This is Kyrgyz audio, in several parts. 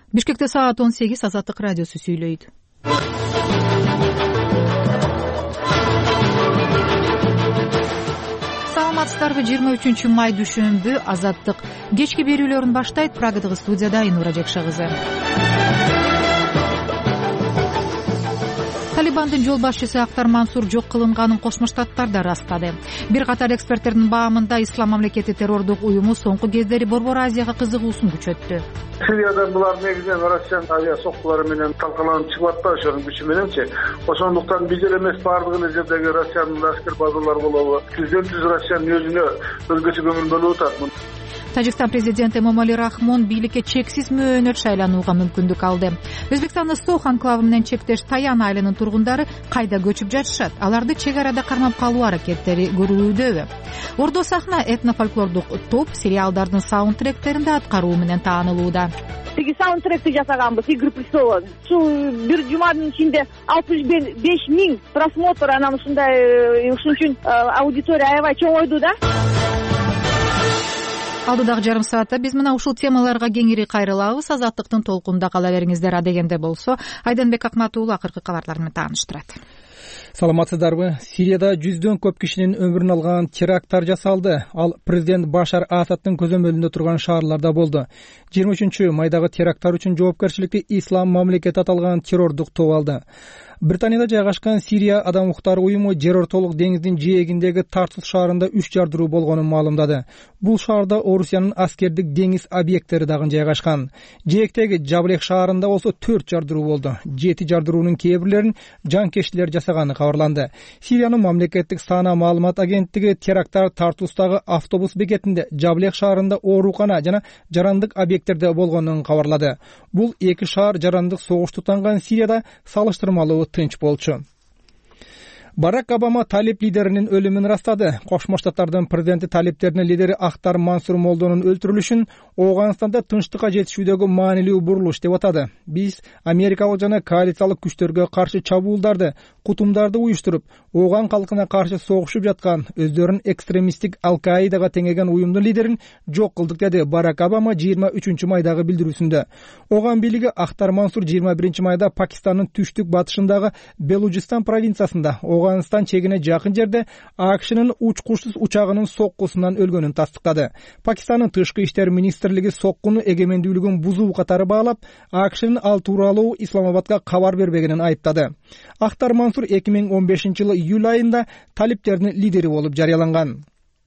Бишкекте саат 18 Азаттык радиосу сүйлөйт. Саламатсыздарбы? 23 май дүйшөмбү Азаттык кечки берүүлөрүн баштайт. Прагадагы студияда Айнура Жекша кызы. Талибандын жол башчысы Актар Мансур жок кылынганын Кошмо Штаттарда ырастады. Бир катар эксперттердин баамында Ислам мамлекети террордук уюму соңку кездери Борбор Азияга кызыгуусун күчөттү. Сириядан булар негизинен Россиянын авиа соккулары менен талкаланып чыгып атпайбы, ошонун күчү мененчи. Ошондуктан биз эле эмес, бардыгы жердеги Россиянын аскер базалары болобу, президентибиз Россиянын өзүнө өзгөчө көңүл бөлүп атат. Тажикстан президенти Эмомали Рахмон бийликке чексиз мөөнөт шайланууга мүмкүндүк алды. Өзбекстандын Сох анклавы менен чектеш Таян айылынын тургундары кайда көчүп жатышат? Аларды чек арада кармап калуу аракеттери көрүлүүдөбү? Ордо сахна этнофольклордук топ сериалдардын саундтректеринде аткаруу менен таанылууда. Тиги саундтректи жасаганбыз «Игры престолов». Ушул бир жуманын ичинде 65 000 просмотр, анан ушундай ушун үчүн аудитория аябай чоңойду да. Алдыдагы жарым саатта биз мына ушул темаларга кеңири кайрылабыз. Азаттыктын толкунда кала бериңиздер. Адегенде болсо Айданбек Акмат уулу акыркы кабарлар менен тааныштырат. Саламатсыздарбы? Сирияда жүздөн көп кишинин өмүрүн алган теракттар жасалды. Ал президент Башар Асадтын көзөмөлүндө турган шаарларда болду. 23 майдагы теракттар үчүн жоопкерчиликти Ислам мамлекети аталган террордук топ алды. Британияда жайгашкан Сирия адам укуктары уюму жер ортолук деңиздин жээгиндеги Тартус шаарында 3 жардыруу болгонун маалымдады. Бул шаарда Орусиянын аскердик деңиз объекттери дагы жайгашкан. Жээктеги Жаблех шаарында болсо 4 жардыруу болду. 7 жардыруунун кээ бирлерин жанкештилер жасаганы кабарланды. Сириянын мамлекеттик сана маалымат агенттиги теракттар Тартустагы автобус бекетинде, Жаблех шаарында оорукана жана жарандык объекттерде болгонун кабарлады. Бул эки шаар жарандык согуш тутанган Сирияда салыштырмалуу тынч болчу. Барак Обама талип лидеринин өлүмүн ырастады. Кошмо Штаттардын президенти талиптердин лидери Актар Мансур Молдонун өлтүрүлүшүн Ооганстанда тынчтыкка жетишүүдөгү маанилүү бурулуш деп атады. Биз Америкалык жана коалициялык күчтөргө каршы чабуулдарды, кутумдарды уюштуруп, Ооган калкына каршы согушуп жаткан, өздөрүн экстремисттик Ал-Каидага теңеген уюмдун лидерин жок кылдык, деди Барак Обама 23 майдагы билдирүүсүндө. Ооган бийлиги Актар Мансур 21 майда Пакистандын түштүк батышындагы Белуджистан провинциясында Ооганстан чегине жакын жерде АКШнын учкучсуз учагынын соккусунан өлгөнүн тастыктады. Пакистандын тышкы иштер министрлиги соккуну эгемендүүлүгүн бузуу катары баалап, АКШнын ал тууралуу Исламабадга кабар бербегенин айыптады. Актар Мансур 2015-жылы июль айында талиптердин лидери болуп жарыяланган.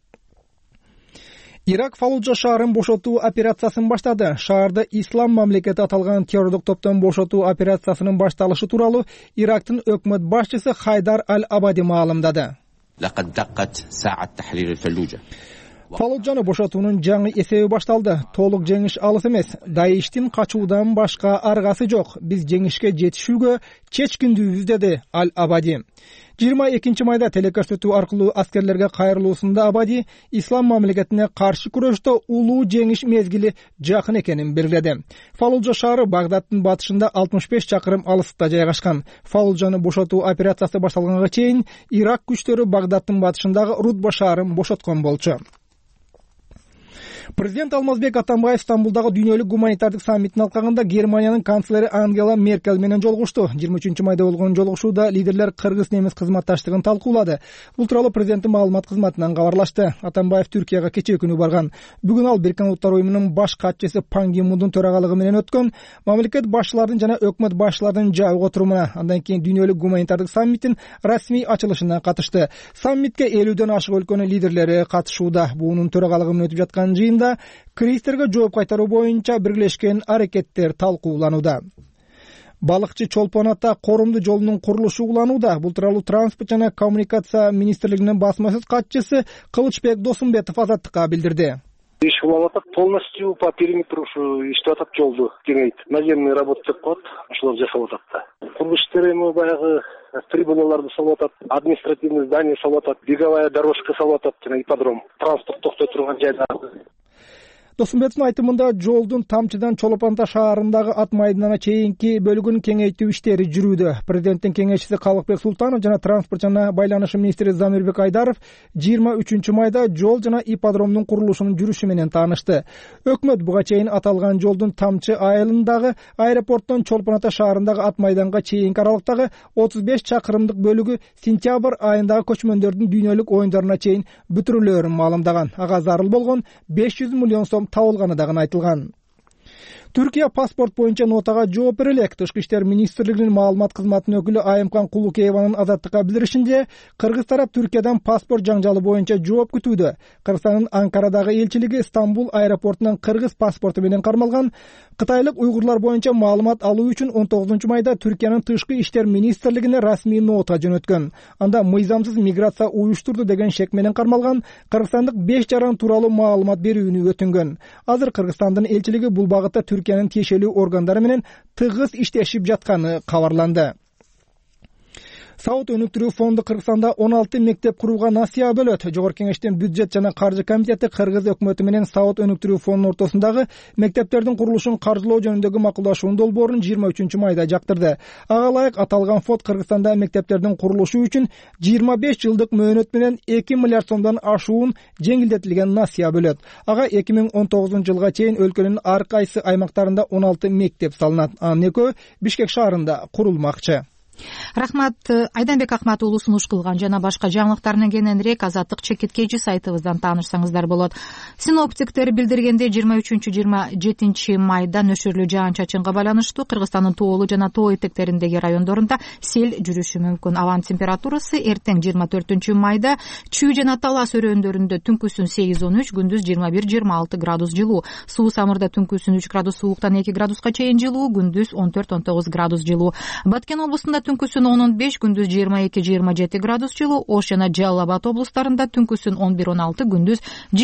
Ирак Фаллуджа шаарын бошотуу операциясын баштады. Шаарда Ислам мамлекети аталган террордук топтон бошотуу операциясынын башталышы тууралуу Ирактын өкмөт башчысы Хайдар Аль-Абади маалымдады. Фаллуджаны бошотуунун жаңы эсеби башталды. Толук жеңиш алыс эмес. Даиштин качуудан башка аргасы жок. Биз жеңишке жетишүүгө чечкиндүүбүз, деди Аль-Абади. 22 майда телекөрсөтүү аркылуу аскерлерге кайрылуусунда Абади Ислам мамлекетине каршы күрөштө улуу жеңиш мезгили жакын экенин белгиледи. Фаллуджа шаары Багдадтын батышында 65 чакырым алыстыкта жайгашкан. Фаллуджаны бошотуу операциясы башталганга чейин Ирак күчтөрү Багдадтын батышындагы Рудба шаарын бошоткон болчу. Президент Алмазбек Атамбаев Стамбулдагы дүйнөлүк гуманитардык саммитин алкагында Германиянын канцлери Ангела Меркель менен жолугушту. 23 майда болгон жолугушууда лидерлер кыргыз-немис кызматташтыгын талкуулады. Бул тууралуу президенттин маалымат кызматынан кабарлашты. Атамбаев Түркияга кечээ күнү барган. Бүгүн ал Бириккен Улуттар уюмунун баш катчысы Пан Ги Мундун төрагалыгы менен өткөн мамлекет башчыларынын жана өкмөт башчыларынын жабык отурумуна, андан кийин дүйнөлүк гуманитардык саммиттин расмий ачылышына катышты. Саммитке 50дөн ашык өлкөнүн лидерлери катышууда. Буунун төрагалыгы менен өтүп жаткан жыйында кризистерге жооп кайтаруу боюнча бирлешкен аракеттер талкууланууда. Балыкчы Чолпон Ата Корумду жолунун курулушу уланууда. Бул тууралуу Транспорт жана коммуникация министрлигинин басма сөз катчысы Кылычбек Досумбетов Азаттыкка билдирди. Иш уланып атат, полностью по периметру иштеп атат, жолду кеңейт. Наземный работа деп коет, ошолор жасап атат да. Курулуш иштери эми баягы трибуналарды салып атат, административный здание салып атат, беговая дорожка салып атат жана ипподром, транспорт токтой турган жайда. Досмбетовдун айтымында жолдун Тамчыдан Чолпон Ата шаарындагы ат майданына чейинки бөлүгүн кеңейтүү иштери жүрүүдө. Президенттин кеңешчиси Калыкбек Султанов жана транспорт жана байланыш министри Замирбек Айдаров 23 майда жол жана ипподромдун курулушунун жүрүшү менен таанышты. Өкмөт буга чейин аталган жолдун Тамчы айылындагы аэропорттон Чолпон Ата шаарындагы ат майданга чейинки аралыктагы 35 чакырымдык бөлүгү сентябрь айындагы көчмөндөрдүн дүйнөлүк оюндарына чейин бүтүрүлөөрүн маалымдаган. Ага зарыл болгон 500 миллион сом табылганы дагы айтылган. Түркия паспорт боюнча нотага жооп бере элек. Тышкы иштер министрлигинин маалымат кызматынын өкүлү Айымкан Кулукееванын Азаттыкка билдиришинче, кыргыз тарап Түркиядан паспорт жаңжалы боюнча жооп күтүүдө. Кыргызстандын Анкарадагы элчилиги Стамбул аэропортунан кыргыз паспорту менен кармалган кытайлык уйгурлар боюнча маалымат алуу үчүн 19 майда Түркиянын тышкы иштер министрлигине расмий нота жөнөткөн. Анда мыйзамсыз миграция уюштурду деген шек менен кармалган кыргызстандык 5 жаран тууралуу маалымат берүүнү өтүнгөн. Азыр Кыргызстандын элчилиги бул багытта Түркиянын тиешелүү органдары менен тыгыз иштешип жатканы кабарланды. Сауд өнүктүрүү фонду Кыргызстанда 16 мектеп курууга насыя бөлөт. Жогорку кеңештин бюджет жана каржы комитети Кыргыз өкмөтү менен Сауд өнүктүрүү фондунун ортосундагы мектептердин курулушун каржылоо жөнүндөгү макулдашуунун долбоорун 23 майда жактырды. Ага ылайык аталган фонд Кыргызстанда мектептердин курулушу үчүн 25 жылдык мөөнөт менен 2 миллиард сомдон ашуун жеңилдетилген насыя бөлөт. Ага 2019 жылга чейин өлкөнүн ар кайсы аймактарында 16 мектеп салынат. Анын экөө Бишкек шаарында курулмакчы. Рахмат. Айданбек Акмат уулу сунуш кылган жана башка жаңылыктардан кененирээк Азаттык чекиткейчи сайтыбыздан таанышсаңыздар болот. Синоптиктер билдиргенде 23-27 майда нөшөрлүү жаан-чачынга байланыштуу Кыргызстандын тоолуу жана тоо этектериндеги райондорунда сел жүрүшү мүмкүн. Абанын температурасы эртең 24 майда Чүй жана Талас өрөөндөрүндө түнкүсүн 8-13, күндүз 21-26 градус жылуу. Суу Самырда түнкүсүн 3 градус сууктан 2 градуска чейин жылуу, күндүз 14-19 градус жылуу. Баткен облусунда түнкүсүн 10-15, күндүз 22-27 градус жылуу. Ош жана Жалал Абад облустарында түнкүсүн 11-16, күндүз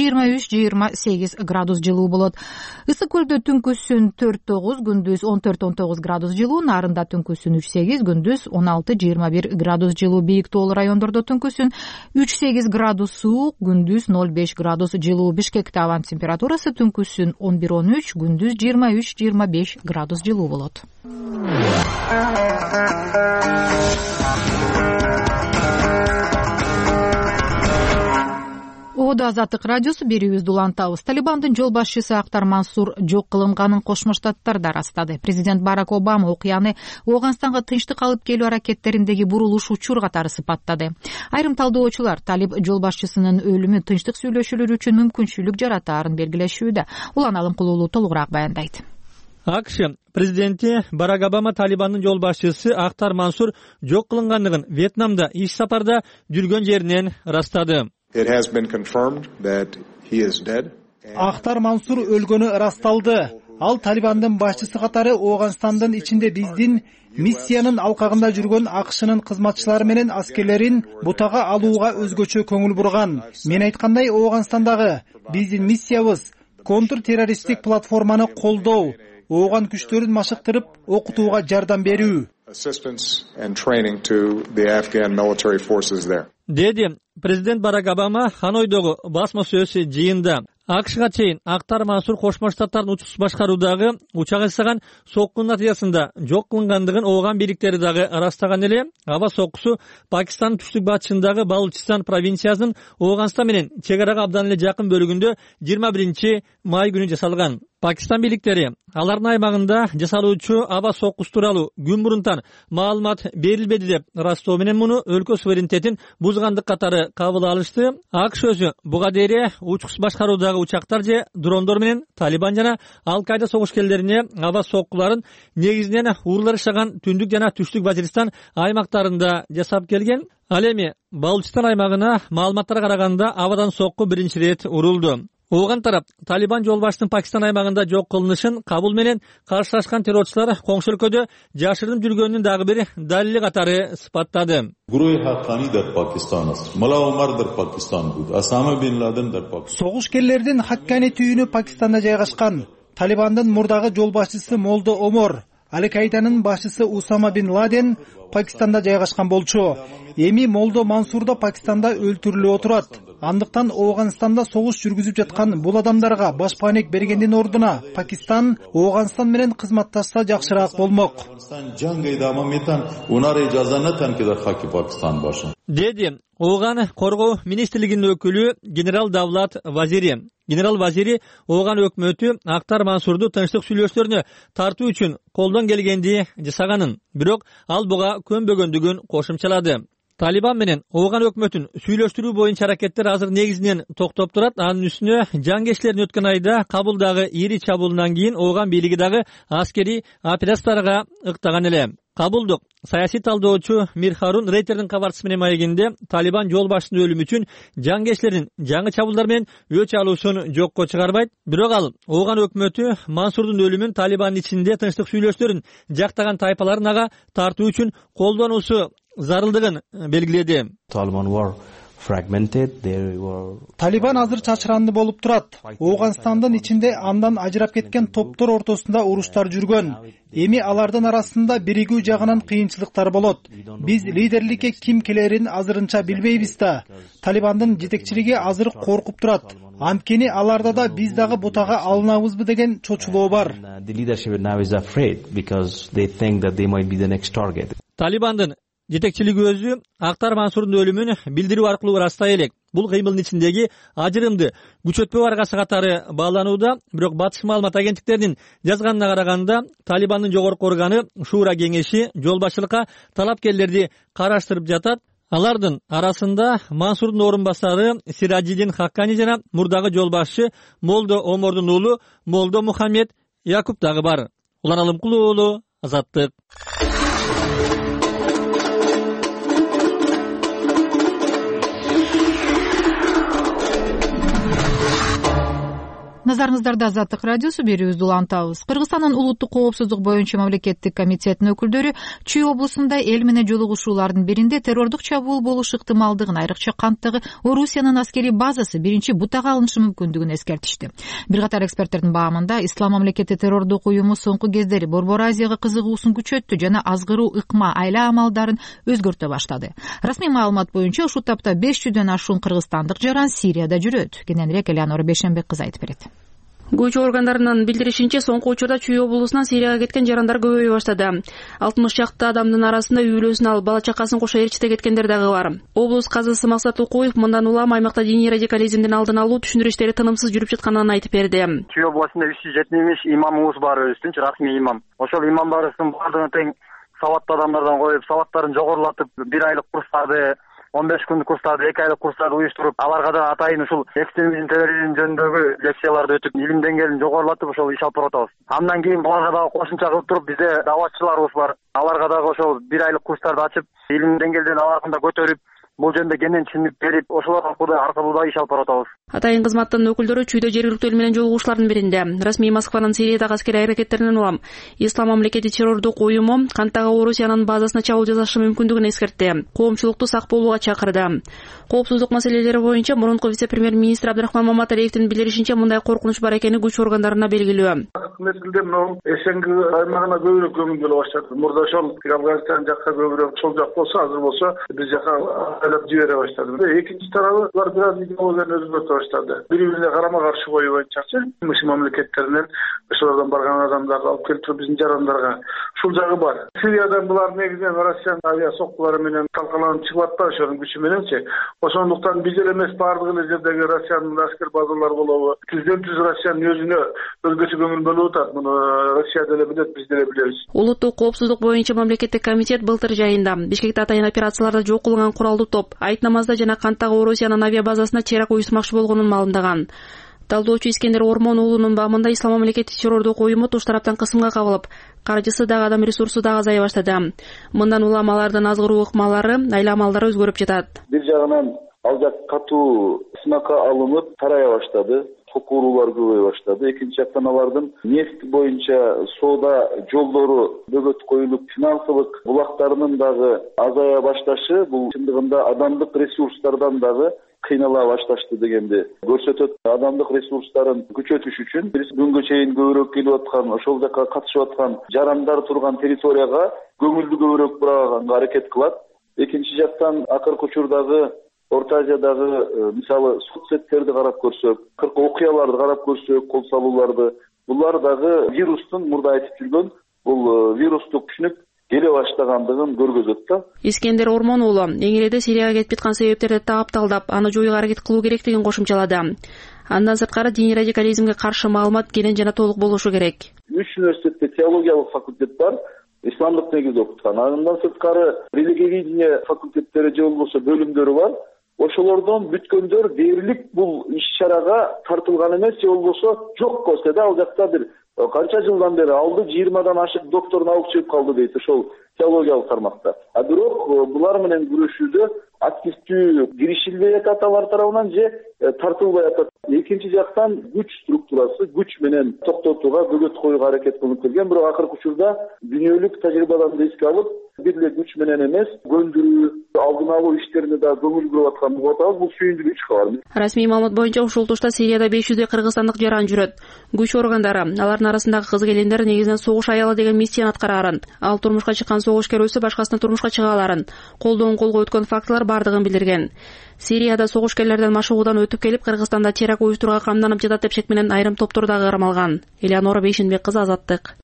23-28 градус жылуу болот. Ысык көлдө түнкүсүн 4-9, күндүз 14-19 градус жылуу. Нарында түнкүсүн 3-8, күндүз 16-21 градус жылуу. Бийик тоолуу райондордо түнкүсүн 3-8 градус суук, күндүз 0-5 градус жылуу. Бишкекте абанын температурасы түнкүсүн 11-13, күндүз 23-25 градус жылуу болот. Оодо Азаттык радиосу берүүбүздү улантабыз. Талибандын жол башчысы Актар Мансур жок кылынганын Кошмо Штаттарда ырастады. Президент Барак Обама окуяны Ооганстанга тынчтык алып келүү аракеттериндеги бурулуш учур катары сыпаттады. Айрым талдоочулар талиб жол башчысынын өлүмү тынчтык сүйлөшүүлөр үчүн мүмкүнчүлүк жаратаарын белгилешүүдө. Улан Алымкулуулу толугураак баяндайт. АКШ президенти Барак Обама Талибандын жол башчысы Актар Мансур жок кылынгандыгын Вьетнамда иш сапарда жүргөн жеринен ырастады. Актар Мансур өлгөнү ырасталды. Ал Талибандын башчысы катары Ооганстандын ичинде биздин миссиянын алкагында жүргөн АКШнын кызматчылары менен аскерлерин бутага алууга өзгөчө көңүл бурган. Мен айткандай, Ооганстандагы биздин миссиябыз контртеррористтик платформаны колдоо, ооган күчтөрүн машыктырып, окутууга жардам берүү. Деди президент Барак Обама Ханойдогу басма сөз жыйында. АКШга чейин Актар Мансур Кошмо Штаттардын учуш башкаруудагы учак жасаган соккунун натыйжасында жок кылынгандыгын ооган бийликтери дагы ырастаган эле. Аба соккусу Пакистандын түштүк батышындагы Балучистан провинциясынын Ооганстан менен чек арага абдан эле жакын бөлүгүндө 21 май күнү жасалган. Пакистан бийликтери алардын аймагында жасалуучу аба соккусу тууралуу күн мурунтан маалымат берилбеди деп ырастоо менен муну өлкө суверенитетин бузгандык катары кабыл алышты. АКШ өзү буга дейин учуш башкаруудагы учактар же дрондор менен Талибан жана Ал-Кайда согушкерлерине аба соккуларын негизинен урлар жашаган түндүк жана түштүк Вазиристан аймактарында жасап келген. Ал эми Балучистан аймагына маалыматтарга караганда абадан сокку биринчи ирет урулду. Ооган тарап Талибан жол башчысынын Пакистан аймагында жок кылынышын кабыл менен каршылашкан террорчулар коңшу өлкөдө жашырынып жүргөнүнүн дагы бир далили катары сыпаттады. Согушкерлердин Хаккани түйүнү Пакистанда жайгашкан. Талибандын мурдагы жол башчысы Молдо Омор, Ал-Кайданын башчысы Усама бин Ладен Пакистанда жайгашкан болчу. Эми Молдо Мансур да Пакистанда өлтүрүлүп отурат. Андыктан Ооганстанда согуш жүргүзүп жаткан бул адамдарга башпаанек бергендин ордуна Пакистан Ооганстан менен кызматташса жакшыраак болмок, деди Ооган коргоо министрлигинин өкүлү генерал Давлат Вазири. Генерал Вазири Ооган өкмөтү Актар Мансурду тынчтык сүйлөшүүлөрүнө тартуу үчүн колдон келгенди жасаганын, бирок ал буга көнбөгөндүгүн кошумчалады. Талибан менен Ооган өкмөтүн сүйлөштүрүү боюнча аракеттер азыр негизинен токтоп турат. Анын үстүнө жангерчилердин өткөн айда Кабулдагы ири чабуулунан кийин Ооган бийлиги дагы аскерий операцияларга ыктаган эле. Кабулдук саясий талдоочу Мир Харун Рейтердин кабарчысы менен маегинде Талибан жол башчысынын өлүмү үчүн жангерчилердин жаңы чабуулдар менен өч алуусун жокко чыгарбайт. Бирок ал Ооган өкмөтү Мансурдун өлүмүн Талибандын ичинде тынчтык сүйлөштөрүн жактаган тайпаларын ага тартуу үчүн колдонуусу зарылдыгын белгиледи. Талибан азыр чачыранды болуп турат. Ооганстандын ичинде андан ажырап кеткен топтор ортосунда уруштар жүргөн. Эми алардын арасында биригүү жагынан кыйынчылыктар болот. Биз лидерликке ким келерин азырынча билбейбиз да. Талибандын жетекчилиги азыр коркуп турат. Анткени аларда да биз дагы бутага алынабызбы деген чочулоо бар. Талибандын жетекчилиги өзү Актар Мансурдун өлүмүн билдирүү аркылуу ырастай элек. Бул кыймылдын ичиндеги ажырымды күчөтпөө аргасы катары бааланууда, бирок батыш маалымат агенттиктеринин жазганына караганда Талибандын жогорку органы Шуура кеңеши жол башчылыкка талапкерлерди караштырып жатат. Алардын арасында Мансурдун орун басары Сираджидин Хаккани жана мурдагы жол башчы Молдо Омордун уулу Молдо Мухаммед Якуп дагы бар. Улан Алымкулуу уулу, Азаттык. Назарыңыздарда Азаттык радиосу, берүүбүздү улантабыз. Кыргызстандын улуттук коопсуздук боюнча мамлекеттик комитетинин өкүлдөрү Чүй облусунда эл менен жолугушуулардын биринде террордук чабуул болуш ыктымалдыгын, айрыкча Канттагы Орусиянын аскерий базасы биринчи бутага алынышы мүмкүндүгүн эскертишти. Бир катар эксперттердин баамында Ислам мамлекети террордук уюму соңку кездери Борбор Азияга кызыгуусун күчөттү жана азгыруу ыкма айла амалдарын өзгөртө баштады. Расмий маалымат боюнча ушул тапта 500дөн ашуун кыргызстандык жаран Сирияда жүрөт. Кененирээк Элеонора Бейшенбек кызы айтып берет. Көчү органдарынын билдиришинче, соңку учурда Чүй облусунан Сирияга кеткен жарандар көбөйө баштады. 60 чакты адамдын арасында үй бүлөсүн алып бала чакасын кошо ээрчите кеткендер дагы бар. Облус казысы Максат Укуев мындан улам аймакта диний радикализмдин алдын алуу түшүндүрүү иштери тынымсыз жүрүп жатканын айтып берди. Чүй облусунда 370 имамыбыз бар, өзүнчө расмий имам. Ошол имамдарыбыздын баардыгын тең сабаттуу адамдардан коюп, сабаттарын жогорулатып, 1 айлык курстарды, 15 күндүк курстарды, 2 айлык курстарды уюштуруп, аларга да атайын ушул экстремизм терроризм жөнүндөгү лекцияларды өтүп, илим деңгээлин жогорулатып, ошол иш алып баратабыз. Андан кийин буларга дагы кошумча кылып туруп, бизде даватчыларыбыз бар. Аларга дагы ошол 1 айлык курстарды ачып, илим деңгээлин алардын да көтөрүп, бул жөнүндө кенен түшүнүк берип, ошолор аркылуу да иш алып баратабыз. Атайын кызматтын өкүлдөрү Чүйдө жергиликтүү эл менен жолугушуулардын биринде расмий Москванын Сириядагы аскерий аракеттеринен улам Ислам мамлекети террордук уюму Канттагы Орусиянын базасына чабуул жасашы мүмкүндүгүн эскертти. Коомчулукту сак болууга чакырды. Коопсуздук маселелери боюнча мурунку вице-премьер-министр Абдрахман Маматалиевдин билдиришинче, мындай коркунуч бар экени күч органдарына белгилүү. Мезгилде мына эсенги аймагына көбүрөөк көңүл бөлө баштады. Мурда ошол Афганистан жакка көбүрөөк, сол жак болсо, азыр болсо биз жака айлап жибере баштады. Экинчи тарабы булар бир аз идеологияны өзгөртө баштады. Бири-бирине карама каршы коюбайчачы мушу мамлекеттеринен ошолордон барган адамдарды алып келип туруп биздин жарандарга ушул жагы бар. Сириядан булар негизинен Россиянын авиа соккулары менен талкаланып чыгып атпайбы, ошонун күчү мененчи. Ошондуктан биз эле эмес, баардык эле жердеги Россиянын аскер базалары болобу, президентибиз Россиянын өзүнө өзгөчө көңүл бөлүп атат. Муну Россия деле билет, биз деле билебиз. Улуттук коопсуздук боюнча мамлекеттик комитет былтыр жайында Бишкекте атайын операцияларда жок кылынган куралдуу топ айт намазда жана Канттагы Орусиянын авиа базасына чейрак уюштурмакчы болгонун маалымдаган. Талдоочу Искендер Ормон уулунун баамында Ислам мамлекети террордук уюму туш тараптан кысымга кабылып, каржысы дагы адам ресурсу дагы азая баштады. Мындан улам алардын азгыруу ыкмалары, айла амалдары өзгөрүп жатат. Бир жагынан ал жак катуу сынакка алынып тарая баштады. Ток уруулар көбөйө баштады. Экинчи жактан алардын нефть боюнча соода жолдору бөгөт коюлуп, финансылык булактарынын дагы азая башташы бул чындыгында адамдык ресурстардан дагы кыйнала башташты дегенди көрсөтөт. Адамдык ресурстарын күчөтүш үчүн биз күнгө чейин көбүрөөк келип аткан, ошол жака катышып аткан жарандар турган территорияга көңүлдү көбүрөөк бураганга аракет кылат. Экинчи жактан акыркы учурдагы Орто Азиядагы мисалы соцсеттерди карап көрсөк, окуяларды карап көрсөк, кол салууларды, булар дагы вирустун мурда айтып жүргөн бул вирустук күчүнүп келе баштагандыгын көргөзөт да. Искендер Ормон уулу эң эледе Сирияга кетип жаткан себептерди тапталдап, аны жоюуга аракет кылуу керектигин кошумчалады. Андан сырткары диний радикализмге каршы маалымат кенен жана толук болушу керек. 3 университетте теологиялык факультет бар, исламдык негизде окуткан. Андан сырткары религиоведение факультеттери же болбосо бөлүмдөрү бар. Ошолордон бүткөндөр дээрлик бул иш-чарага тартылган эмес, же болбосо жок болсо да ал жакта бир канча жылдан бери алды 20дан ашык доктор наук чыгып калды дейт ошол теологиялык тармакта. Бирок булар менен күрөшүүдө активдүү киришилбей атат алар тарабынан же тартылбай атат. Экинчи жактан күч структурасы күч менен токтотууга, бөгөт коюуга аракет кылынып келген. Бирок акыркы учурда дүйнөлүк тажрыйбадан эске алып, бир эле күч менен эмес, көндүрүү, алдын алуу иштерине да көңүл буруп атканын угуп атабыз. Бул сүйүндүрүү иш кабар. Расмий маалымат боюнча ушул тушта Сирияда 500 кыргызстандык жаран жүрөт. Күч органдары алардын арасындагы кыз-келиндер негизинен согуш аялы деген миссияны аткарарын, ал турмушка чыккан согушкер өсү башкасына турмушка чыга аларын, колдон колго өткөн фактылар бардыгын билдирген. Сирияда согушкерлерден машыгуудан өтүп келип, Кыргызстанда теракт уюштурууга камданып жатат деп шек менен айрым топтор дагы кармалган. Элеонора Бейшенбек кызы, Азаттык.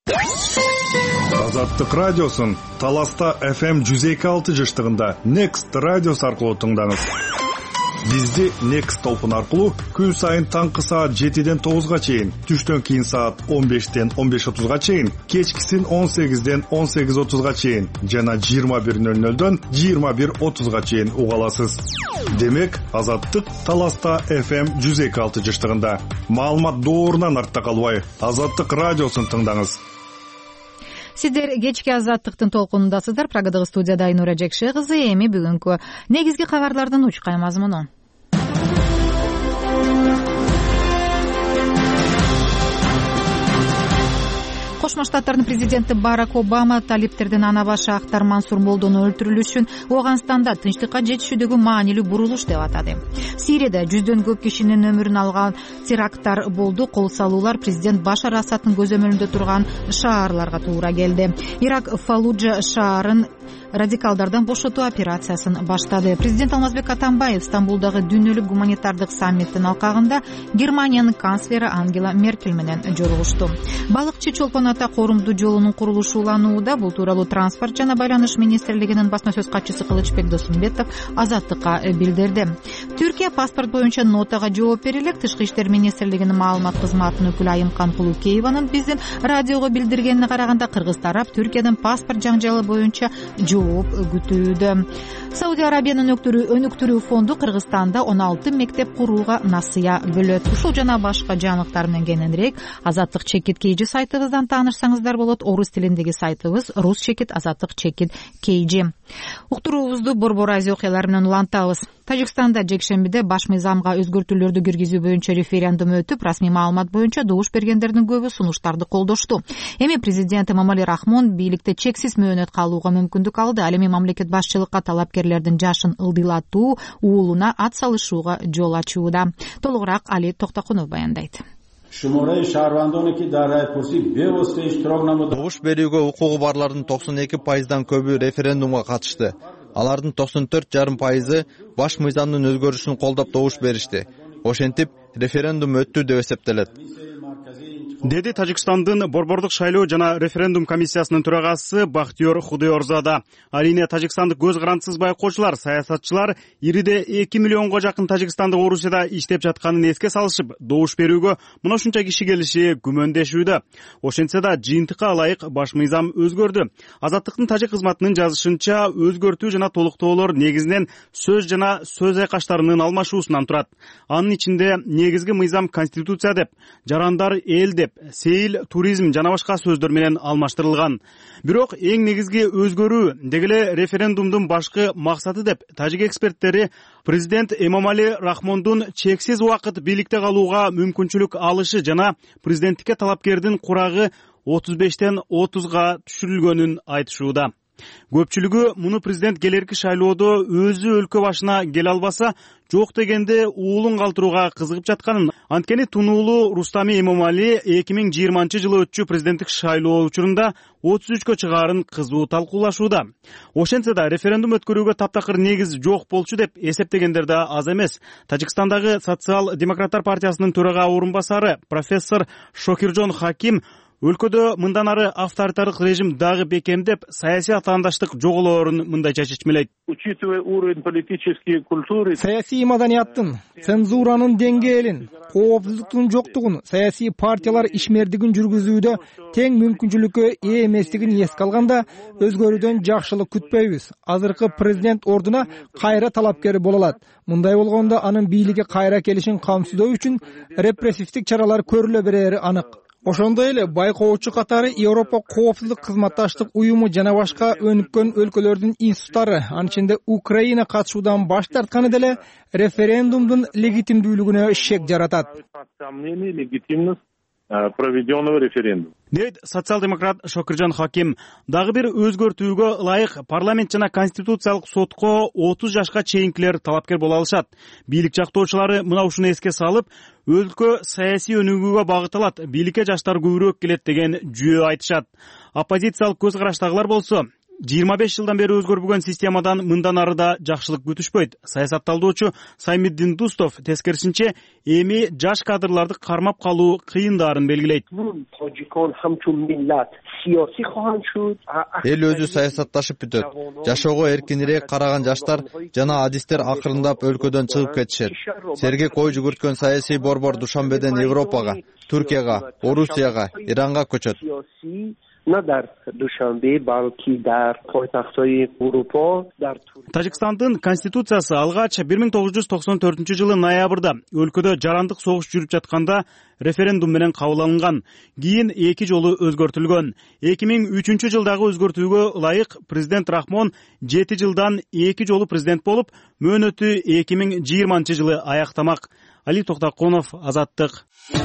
Азаттык радиосун Таласта FM 102.6 жыштыгында Next радиос аркылуу тыңдаңыз. Бизди Next толкун аркылуу күн сайын таңкы саат 7ден 9га чейин, түштөн кийин саат 15ден 15:30га чейин, кечкисин 18ден 18:30га чейин жана 21:00дөн 21:30га чейин уга аласыз. Демек, Азаттык Таласта FM 102.6 жыштыгында. Маалымат доорунан артта калбай, Азаттык радиосун тыңдаңыз. Сиздер кечки Азаттыктын толкунундасыздар. Прагадагы студияда Айнура Жекше кызы. Эми бүгүнкү негизги кабарлардын учкай мазмуну. Кошмо Штаттардын президенти Барак Обама талиптердин ана башы Актар Мансур Молдону өлтүрүлүшүн Ооганстанда тынчтыкка жетишүүдөгү маанилүү бурулуш деп атады. Сирияда жүздөн көп кишинин өмүрүн алган теракттар болду. Кол салуулар президент Башар Асадтын көзөмөлүндө турган шаарларга туура келди. Ирак Фаллуджа шаарын радикалдардан бошотуу операциясын баштады. Президент Алмазбек Атамбаев Стамбулдагы дүйнөлүк гуманитардык саммиттин алкагында Германиянын канцлери Ангела Меркель менен жолугушту. Балыкчы Чолпон ата коорумдуу жолунун курулушу уланууда. Бул тууралуу Транспорт жана Байланыш министрлигинин басма сөз катчысы Кылычбек Досумбетов Азаттыкка билдирди. Түркия паспорт боюнча нотага жооп берилет. Тышкы иштер министрлигинин маалымат кызматынын өкүлү Айымкан Кулукееванын биздин радиого билдиргенине караганда, кыргыз тарап Түркиядан паспорт жаңжалы боюнча жооп күтүүдө. Сауди Арабиянын өнүктүрүү фонду Кыргызстанда 16 мектеп курууга насыя бөлөт. Ушул жана башка жаңылыктар менен кененирээк Азаттык чекит KG сайтыбыздан таанышсаңыздар болот. Орус тилиндеги сайтыбыз Рус чекит Азаттык чекит KG. Уктуруубузду Борбор Азия окуялары менен улантабыз. Тажикстанда жекшембиде баш мыйзамга өзгөртүүлөрдү киргизүү боюнча референдум өтүп, расмий маалымат боюнча добуш бергендердин көбү сунуштарды колдошту. Эми президент Эмомали Рахмон бийликте чексиз мөөнөт калууга мүмкүндүк алды. Ал эми мамлекет башчылыкка талапкерлердин жашын ылдыйлатуу, уулуна ат салышууга жол ачууда. Толугураак Али Токтокунов баяндайт. Добуш берүүгө укугу барлардын 92%дан көбү референдумга катышты. Алардын 94,5% баш мыйзамдын өзгөрүшүн колдоп добуш беришти. Ошентип, референдум өттү деп эсептелет. Деди Тажикстандын борбордук шайлоо жана референдум комиссиясынын төрагасы Бахтиёр Худойорзада. Алине Тажикстандык көз карандысыз байкоочулар, саясатчылар ириде 2 миллионго жакын Тажикстандык Орусияда иштеп жатканын эске салышып, добуш берүүгө мына ушунча киши келиши күмөндөшүүдө. Ошентсе да жыйынтыкка ылайык баш мыйзам өзгөрдү. Азаттыктын тажик кызматынын жазышынча, өзгөртүү жана толуктоолор негизинен сөз жана сөз айкаштарынын алмашуусунан турат. Анын ичинде негизги мыйзам конституция деп, жарандар эл деп, сейил, туризм жана башка сөздөр менен алмаштырылган. Бирок эң негизги өзгөрүү дегеле референдумдун башкы максаты деп тажик эксперттери президент Эмомали Рахмондун чексиз убакыт бийликте калууга мүмкүнчүлүк алышы жана президенттикке талапкердин курагы 35ден 30га түшүрүлгөнүн айтышууда. Көпчүлүгү муну президент келерки шайлоодо өзү өлкө башына келе албаса, жок дегенде уулун калтырууга кызыгып жатканын, анткени тунуулуу Рустами Эмомали 2020 өтчү президенттик шайлоо учурунда 33кө чыгаарын кызуу талкуулашууда. Ошентсе да референдум өткөрүүгө таптакыр негиз жок болчу деп эсептегендер да аз эмес. Тажикстандагы Социал-демократтар партиясынын төрага орун басары профессор Шокиржон Хаким өлкөдө мындан ары авторитардык режим дагы бекемдеп, саясий атаандаштык жоголоорун мындайча чечмелейт. Учитывая уровень политической культуры, саясий маданияттын, цензуранын деңгээлин, коопсуздуктун жоктугун, саясий партиялар ишмердигин жүргүзүүдө тең мүмкүнчүлүккө ээ эместигин эске алганда, өзгөрүүдөн жакшылык күтпөйбүз. Азыркы президент ордуна кайра талапкер боло алат. Мындай болгондо анын бийликке кайра келишин камсыздоо үчүн репрессивдик чаралар көрүлө берери анык. Ошондой эле байкоочу катары Европа коопсуздук кызматташтык уюму жана башка өнүккөн өлкөлөрдүн институттары, анын ичинде Украина катышуудан баш тартканы деле референдумдун легитимдүүлүгүнө шек жаратат. Проведенного референдума. Дейт социал-демократ Шокиржон Хаким. Дагы бир өзгөртүүгө ылайык парламент жана конституциялык сотко 30 жашка чейинкилер талапкер боло алышат. Бийлик жактоочулары мына ушуну эске салып, өлкө саясий өнүгүүгө багытталат, бийликке жаштар көбүрөөк келет деген жүйө айтышат. Оппозициялык көз караштагылар болсо, 25 жылдан бери өзгөрбөгөн системадан мындан ары да жакшылык күтүшпөйт. Саясатталдоочу Саймиддин Дустов тескерисинче эми жаш кадрларды кармап калуу кыйындаарын белгилейт. Эл өзү саясатташып бүтөт. Жашоого эркинирээк караган жаштар жана адистер акырындап өлкөдөн чыгып кетишет. Сергек ой жүгүрткөн саясий борбор Душанбеден Европага, Түркияга, Орусияга, Иранга көчөт. Тажикстандын конституциясы алгач 1994 ноябрда өлкөдө жарандык согуш жүрүп жатканда референдум менен кабыл алынган. Кийин 2 жолу өзгөртүлгөн. 2003 жылдагы өзгөртүүгө ылайык президент Рахмон 7 жылдан 2 жолу президент болуп, мөөнөтү 2020 жылы аяктамак. Али Токтакунов, Азаттык.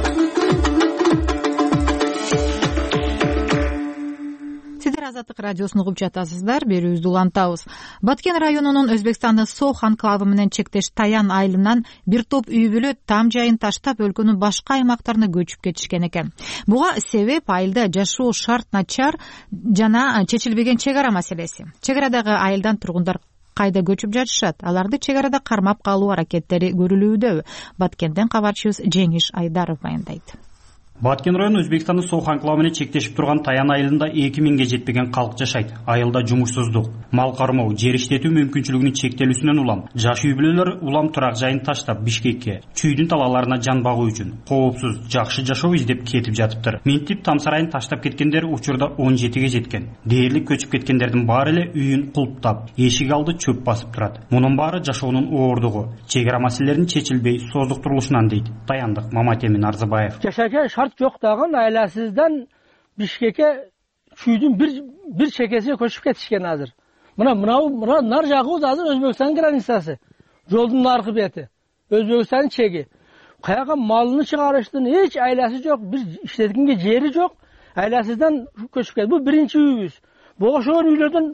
Сиздер Азаттык радиосун угуп жатасыздар. Берүүбүздү улантабыз. Баткен районунун Өзбекстандын Сох анклавы менен чектеш Таян айылынан бир топ үй бүлө там жайын таштап өлкөнүн башка аймактарына көчүп кетишкен экен. Буга себеп айылда жашоо шарт начар жана чечилбеген чек ара маселеси. Чек арадагы айылдан тургундар кайда көчүп жатышат? Аларды чек арада кармап калуу аракеттери көрүлүүдө. Баткенден кабарчыбыз Жеңиш Айдаров баяндайт. Баткен району Өзбекстандын Сох анклавы менен чектешип турган Таян айылында 2000ге жетпеген калк жашайт. Айылда жумушсуздук, мал кармоо, жер иштетүү мүмкүнчүлүгүнүн чектелүүсүнөн улам жаш үй бүлөлөр улам турак жайын таштап Бишкекке, чүйдүн талааларына жан багуу үчүн коопсуз, жакшы жашоо издеп кетип жатыптыр. Минтип там сарайын таштап кеткендер учурда 17ге жеткен. Дээрлик көчүп кеткендердин баары эле үйүн кулптап, эшик алды чөп басып турат. Мунун баары жашоонун оордугу, чек ара маселелеринин чечилбей создуктурулушунан дейт Таяндык Маматемин Арзыбаев. Жоқ даган айласыздан Бишкекке чүйдүн бир чекесине көчүп кетишкен азыр. Мына нар жагы азыр Өзбекстан границасы. Жолдун наркы бети. Өзбекстан чеги. Каяга малыны чыгарыштын эч айласы жок, бир иштеткенге жери жок. Айласыздан көчүп кетти. Бу биринчи үйүбүз. Богошор үйлөрдөн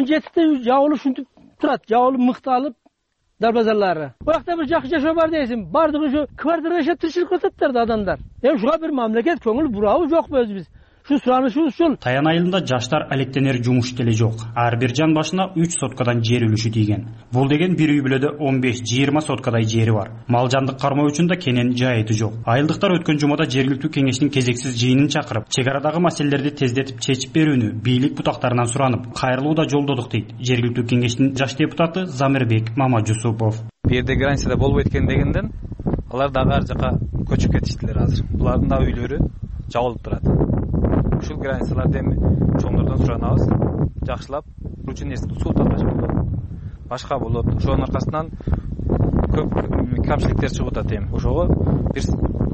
17 жабылып ушинтип турат. Жабылып мыкталып дарбазалары. Бакта бир жакшы жашоо бар дейсиң. Бардыгы ушу квартира жашап тирчилик кылып адамдар. Ушуга бир мамлекет көңүл бурабы жокпу өзүбүз? Şu суранышыбыз ушул. Таян айылында жаштар алектенер жумуш деле жок. Ар бир жан башына 3 соткадан жер үлүшү тийген. Бул деген бир үй бүлөдө 15-20 соткадай жери бар. Мал жандык кармоо үчүн да кенен жайыты жок. Айылдыктар өткөн жумада жергиликтүү кеңештин кезексиз жыйынын чакырып, чек арадагы маселелерди тездетип чечип берүүнү бийлик бутактарынан суранып, кайрылуу да жолдодук дейт жергиликтүү кеңештин жаш депутаты Замирбек Мамажусупов. Бу жерде границада болбойт экен дегенден алар дагы ар жака көчүп кетиштилер азыр. Булардын да үйлөрү жабылып турат. Ушул границаларды эми чоңдордон суранабыз, жакшылап, үчүн суу тарташ болот, башка болот. Ошонун аркасынан көп камчылыктар чыгып атат эми. Ошого бир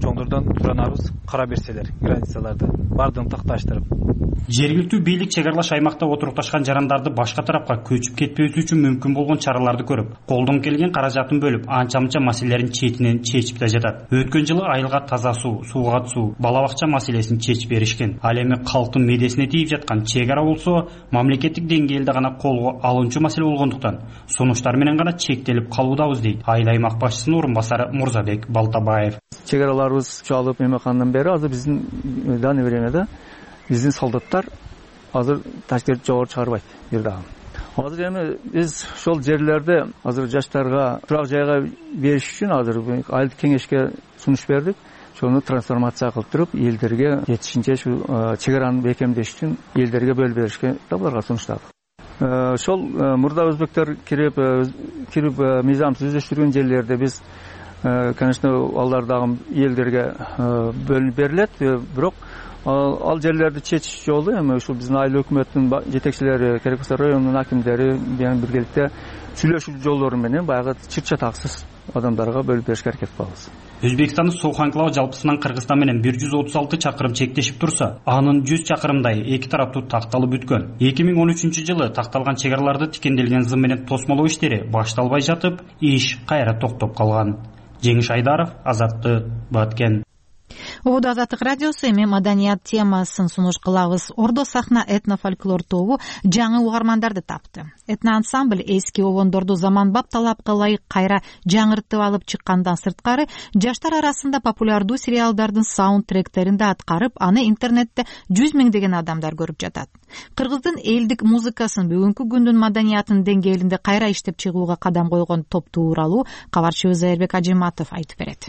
чоңдордон туранабыз, кара берселер границаларды бардыгын такташтырып. Жергиликтүү бийлик чек аралаш аймакта отурукташкан жарандарды башка тарапка көчүп кетпеси үчүн мүмкүн болгон чараларды көрүп, колдон келген каражатын бөлүп, анча-мынча маселелерин четинен чечип да жатат. Өткөн жылы айылга таза суу, сууга суу, бала бакча маселесин чечип беришкен. Ал эми калктын медесине тийип жаткан чек ара болсо, мамлекеттик деңгээлде гана колго алынчу маселе болгондуктан, сунуштар менен гана чектелип калуудабыз дейт айыл аймак башчысынын орун басары Мурзабек Балтабаев. Чек араларыбыз чалып эметкандан бери азыр биздин данный времяда биздин солдаттар азыр ташкентти жогору чыгарбайт бир дагы. Азыр эми биз ошол жерлерде азыр жаштарга турак жайга бериш үчүн азыр айылдык кеңешке сунуш бердик. Ошону трансформация кылдырып, элдерге жетишинче ушу чек араны бекемдеш үчүн элдерге бөлүп беришке буларга сунуштадык. Ошол мурда өзбектер кирип мыйзамсыз өздөштүргөн жерлерде биз, конечно, алар дагы элдерге бөлүнүп берилет, бирок ал жерлерди чечиш жолу эми ушул биздин айыл өкмөттүн жетекчилери, керек болсо райондун акимдери менен биргеликте сүйлөшүү жолдору менен баягы чыр чатаксыз адамдарга бөлүп беришке аракет кылабыз. Өзбекстандын Сооқ анклавы жалпысынан Кыргызстан менен 136 чакырым чектешип турса, анын 100 чакырымдай эки тараптуу такталып бүткөн. 2013-жылы такталган чек араларды тикенделген зым менен тосмолоо иштери башталбай жатып, иш кайра токтоп калган. Жеңиш Айдаров, Азаттык, Баткен. Угуду Азаттык радиосу эми маданият темасын сунуш кылабыз. Ордо сахна этнофольклор тобу жаңы угармандарды тапты. Этноансамбль эски обондорду заманбап талапка ылайык кайра жаңыртып алып чыккандан сырткары, жаштар арасында популярдуу сериалдардын саундтректерин да аткарып, аны интернетте 100 миңдеген адамдар көрүп жатат. Кыргыздын элдик музыкасын бүгүнкү күндүн маданиятынын деңгээлинде кайра иштеп чыгууга кадам койгон топ тууралуу кабарчыбыз Айырбек Ажиматов айтып берет.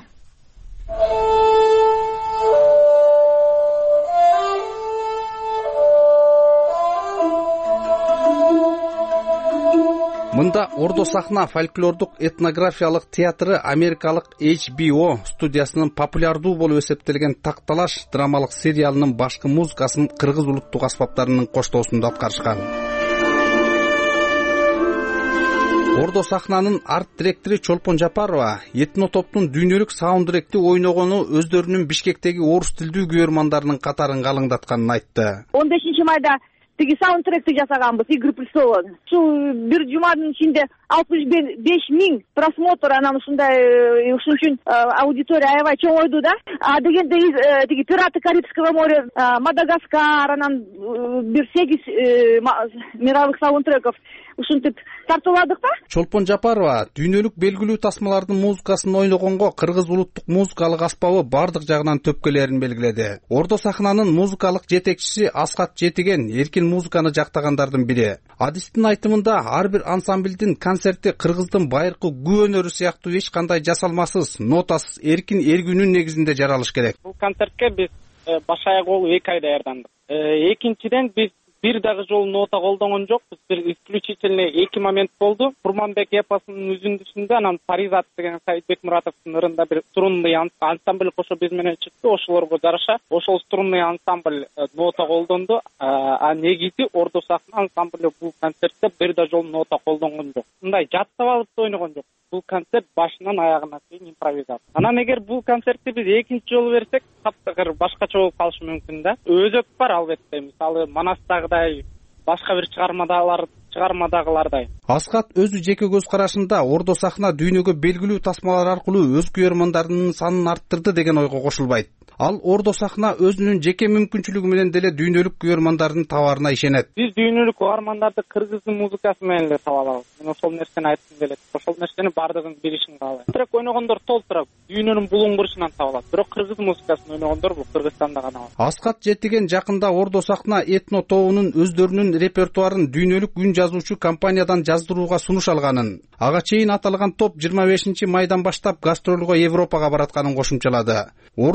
Мында Ордо сахна фольклордук этнографиялык театры америкалык HBO студиясынын популярдуу болуп эсептелген Такталаш драмалык сериалынын башкы музыкасын кыргыз улуттук аспаптарынын коштоосунда аткарышкан. Ордо сахнанын арт директору Чолпон Жапарова этно топтун дүйнөлүк саундтректи ойногону өздөрүнүн Бишкектеги орус тилдүү күбөрмандарынын катарын калыңдатканын айтты. 15 майда тиги саундтректи жасаганбыз Игры престолов. Ушул бир жуманын ичинде 65 миң просмотр, анан ушундай ушун үчүн аудитория аябай чоңойду да. Дегенде тиги Пираты Карибского моря, Мадагаскар, анан бир 8 мировых саундтреков ушинтип тартууладык да. Чолпон Жапарова дүйнөлүк белгилүү тасмалардын музыкасын ойногонго кыргыз улуттук музыкалык аспабы бардык жагынан төпкөлөрүн белгиледи. Ордо сахнанын музыкалык жетекчиси Аскат Жетиген эркин музыканы жактагандардын бири. Адистин айтымында ар бир ансамблдин концерти кыргыздын байыркы күү өнөрү сыяктуу эч кандай жасалмасыз, нотасыз, эркин эргүүнүн негизинде жаралыш керек. Бул концертке биз баш аяк болуп 2 ай даярдандык. Экинчиден биз бир дагы жолу нота колдонгон жокпуз. Бир исключительно 2 момент болду. Курманбек эпосунун үзүндүсүндө анан Паризат деген Саидбек Муратовдун ырында бир струнный ансамбль кошо биз менен чыкты. Ошолорго жараша ошол струнный ансамбль нота колдонду. А негизи Ордо сахна ансамбль бул концертте бир да жолу нота колдонгон жок. Мындай жаттап алып ойногон жок. Бул концерт башынан аягына чейин импровизация. Анан эгер бул концертти биз экинчи жолу берсек, таптакыр башкача болуп калышы мүмкүн да. Өзөк бар албетте. Мисалы Манастагыдай, башка бир чыгармадагылардай. Аскат өзү жеке көз карашында Ордо сахна дүйнөгө белгилүү тасмалар аркылуу өз күбөрмандарынын санын арттырды деген ойго кошулбайт. Ал Ордо сахна өзүнүн жеке мүмкүнчүлүгү менен деле дүйнөлүк күбөрмандардын табаарына ишенет. Биз дүйнөлүк угармандарды кыргыздын музыкасы менен эле таба алабыз. Мен ошол нерсени айткым келет. Ошол нерсени бардыгын билишин каалайм. Трек ойногондор толтура дүйнөнүн булуңгурушунан таба алат. Бирок кыргыз музыкасын ойногондор бул Кыргызстанда гана бар. Аскат Жетиген жакында Ордо сахна этно тобунун өздөрүнүн репертуарын дүйнөлүк үн жазуучу компаниядан жаздырууга сунуш алганын, ага чейин аталган топ 25 майдан баштап гастролго Европага баратканын кошумчалады. Ордо сахна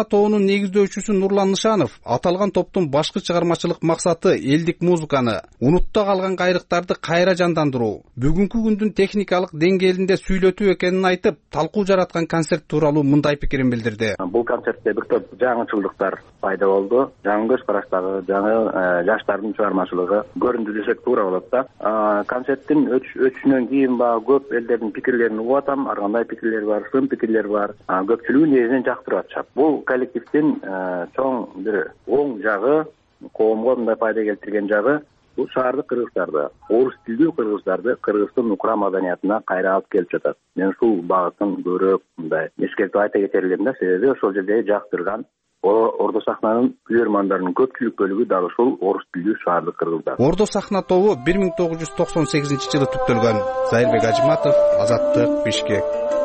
тобунун негиздөөчүсү Нурлан Нышанов аталган топтун башкы чыгармачылык максаты элдик музыканы, унутта калган кайрыктарды кайра жандандыруу, бүгүнкү күндүн техникалык деңгээлинде сүйлөтүү экенин айтып, талкуу жараткан концерт тууралуу мындай пикирин билдирди. Бул концертте бир топ жаңычылдыктар пайда болду. Жаңы көз караштагы, жаңы жаштардын чыгармачылыгы көрүндү десек туура болот да. Концерттин өтүшүнөн кийин көп элдердин пикирлерин угуп атам. Ар кандай пикирлер бар, сын пикирлер бар. Көпчүлүгү негизинен жактырып атышат. Бул коллективдин чоң бир оң жагы, коомго мындай пайда келтирген жагы бул шаардык кыргыздарды, орус тилдүү кыргыздарды кыргыздын укра маданиятына кайра алып келип жатат. Мен ушул багытын көбүрөөк мындай эскертип айта кетер элем да, себеби ошол жерде жактырган Ордо сахнанын күйөрмандарынын көпчүлүк бөлүгү дагы ушул орус тилдүү шаардык кыргыздар. Ордо сахна тобу 1998-жылы түптөлгөн. Зайырбек Ажиматов, Азаттык, Бишкек.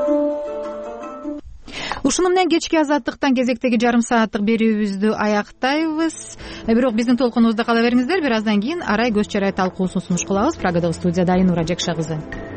Ушуну менен кечки Азаттыктан кезектеги жарым сааттык берүүбүздү аяктайбыз. Бирок биздин толкунубузда кала бериңиздер. Бир аздан кийин Арай көз чарай талкуусун сунуш кылабыз. Прагадагы студияда Айнура Жекша кызы.